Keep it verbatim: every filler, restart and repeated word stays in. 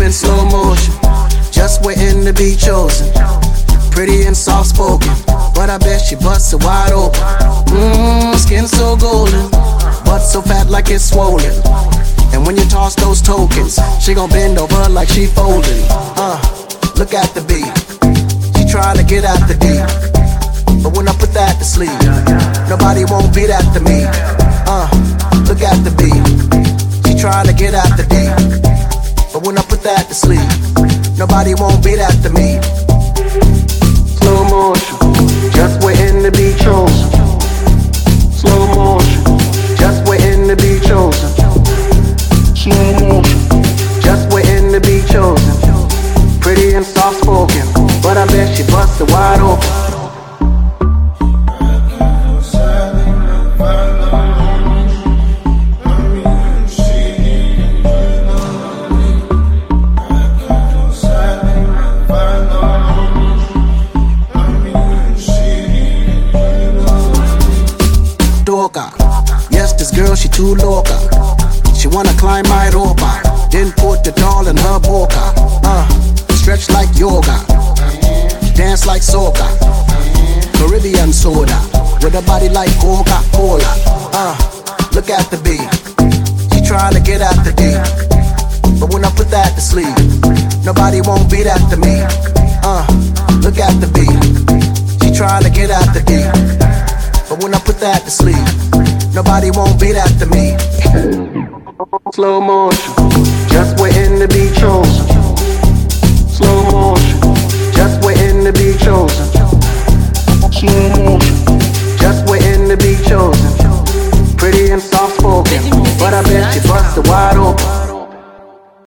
in slow motion, just waiting to be chosen. Pretty and soft spoken, but I bet she busts it wide open. Mmm, skin so golden, butt so fat like it's swollen. And when you toss those tokens, she gon' bend over like she folding. Uh, look at the beat, she trying to get at the deep. But when I put that to sleep, nobody won't beat after me. Uh, look at the beat, she trying to get at the deep. But when I put that to sleep, nobody won't beat after me. Slow motion, just waiting to be chosen. Slow motion, just waiting to be chosen. Slow motion, just waiting to be chosen. Pretty and soft spoken, but I bet she busts it wide open. Yes, this girl, she too loca. She wanna climb my ropa, then put the doll in her boca. Uh, stretch like yoga, dance like soca, Caribbean soda, with a body like Coca-Cola. Uh, look at the beat, she trying to get at the deep. But when I put that to sleep, nobody won't beat after me. Uh, look at the beat, she trying to get at the deep. But when I put that to sleep, nobody won't beat after me. Slow motion, just waiting to be chosen. Slow motion, just waiting to be chosen. Slow motion, just waiting to be chosen. Pretty and soft spoken, but I bet she busts it wide open.